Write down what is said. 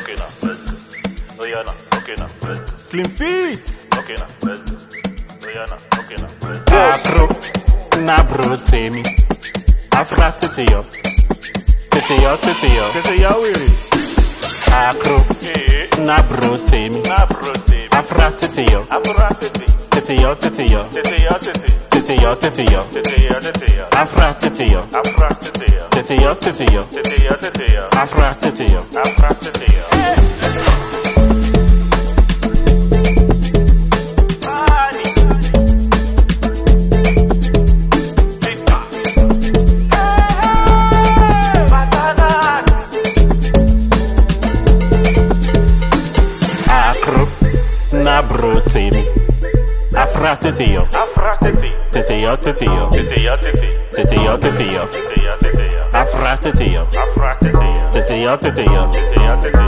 okay now, let's go. Oh yeah now, okay now, let's go. Slim Fit. Okay now, let's go. Oh yeah now, okay now, let's go. Afro, na bro temi. Afra titi yo. Titi yo, titi yo. Tete ya wiri. Afro, na bro temi. Na bro temi. Afra titi yo. Afra titi. Titi yo, titi yo. Tete ya titi. Titi yo, titi yo. Tete ya titi ya. Afra titi yo. Afra titi ya. Titi yo, titi yo. Tete ya titi ya. Afra titi yo. Afra titi ya. Na bro temi. Afra titi yo. Afra titi. Titi yo, titi yo. Tete ya titi. Titi yo, titi yo. Tete ya titi ya. Afra titi yo. Afra titi ya. Titi yo, titi yo. Tete ya titi.